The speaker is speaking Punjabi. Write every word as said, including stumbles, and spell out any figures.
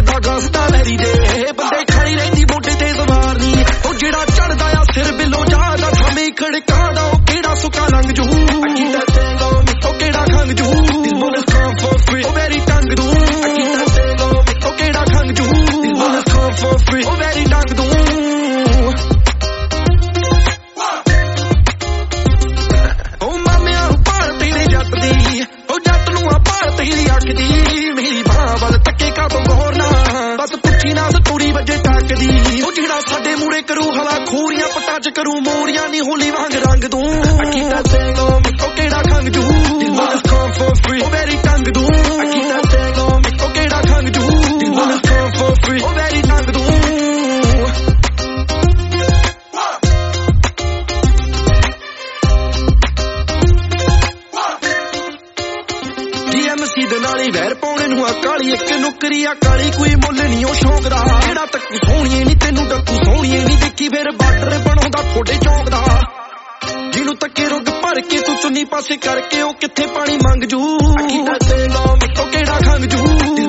ਕਰਦਾ ਗਸਦਾ ਵੈਰੀ ਦੇ ਬੰਦੇ ਖਾਈ ਰਹਿੰਦੀ ਮੋਢੇ ਤੇ ਸਵਾਰ ਨੀ ਉਹ ਜਿਹੜਾ ਚੜਦਾ ਆ ਸਿਰ ਬਿੱਲੋ ਜਾਦਾ ਥਾਵੇਂ ਖੜਕਾਦਾ ਉਹ ਕਿਹੜਾ ਸੁੱਕਾ ਲੰਘ ਜੂ ਅਕੀਦਾ ਤੇਲੋ ਉਹ ਕਿਹੜਾ ਖੰਗ ਜੂ These bullets come for free ਉਹ ਵੈਰੀ ਟੰਗ ਦੂੰ ਅਕੀਦਾ ਤੇਲੋ ਉਹ ਕਿਹੜਾ ਖੰਗ ਜੂ These bullets come for free ਉਹ ਵੈਰੀ ਟੰਗ ਦੂੰ ਉਹ ਮਾਮਿਆਂ ਨੂੰ ਭਾਰਤ ਦੇ ਜੱਟ ਦੀ ਉਹ ਜੱਟ ਨੂੰ ਆ ਭਾਰਤ ਹੀ ਆਖਦੀ ਮੇਰੀ ਬਾਹ ਵੱਲ ਤੱਕੇ ਕਾਤੋਂ ਗੌਰ ਨਾ ਬਸ ਪੁੱਛੀ ਨਾ ਸਤੂੜੀ ਵੱਜੇ ਟੱਕਦੀ ਉਹ ਜਿਹੜਾ ਸਾਡੇ ਮੂਰੇ ਕਰੂ ਹਵਾ ਖੂਰੀਆਂ ਪੱਟਾਂ ਚ ਕਰੂ ਮੋਰੀਆਂ ਨੀ ਹੋਲੀ ਵਾਂਗ ਰੰਗ ਦੂੰ ਅਕੀਦਾ ਤੇਲੋ ਉਹ ਕਿਹੜਾ ਖੰਗ ਜੂ These bullets come for free ਉਹ ਵੈਰੀ ਟੰਗ ਦੂੰ ਅਕੀਦਾ ਤੇਲੋ ਉਹ ਕਿਹੜਾ ਖੰਗ ਜੂ These bullets come for free ਉਹ ਵੈਰੀ ਟੰਗ ਦੂੰ ਡੀਐਮਸੀ ਦੇ ਨਾਲ ਹੀ ਵੈਰ ਪਾਉਣੇ ਨੂੰ ਆ ਕਾਲੀ ਇੱਕ ਨੁਕਰੀ ਆ ਕਾਲੀ ਕੋਈ ਮੁੱਲ ਨਹੀਂ ਉਹ ਸ਼ੌਂਕ ਦਾ ਜਿਹੜਾ ਤੱਕ ਸੋਹਣੀਏ ਨਹੀਂ ਤੈਨੂੰ ਡੱਕੂ ਸੋਹਣੀਏ ਨਹੀਂ ਦੇਖੀ ਫਿਰ ਬਾਰਡਰ ਬਣਾਉਂਦਾ ਥੋੜੇ ਚੌਂਕ ਦਾ ਜਿਹਨੂੰ ਤੱਕੇ ਰੁੱਗ ਭਰ ਕੇ ਤੂੰ ਚੁੰਨੀ ਪਾਸੇ ਕਰਕੇ ਉਹ ਕਿੱਥੇ ਪਾਣੀ ਮੰਗ ਜੂ ਅਕੀਦਾ ਤੇਲੋ ਉਹ ਕਿਹੜਾ ਖੰਗ ਜੂ